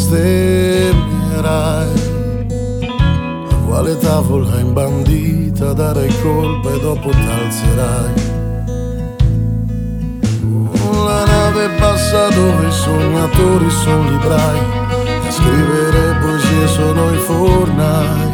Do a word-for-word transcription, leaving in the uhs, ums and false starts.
bestemmerai. A quale tavola imbandita darai colpa e dopo t'alzerai. La nave passa dove i sognatori sono librai, a scrivere poesie sono i fornai.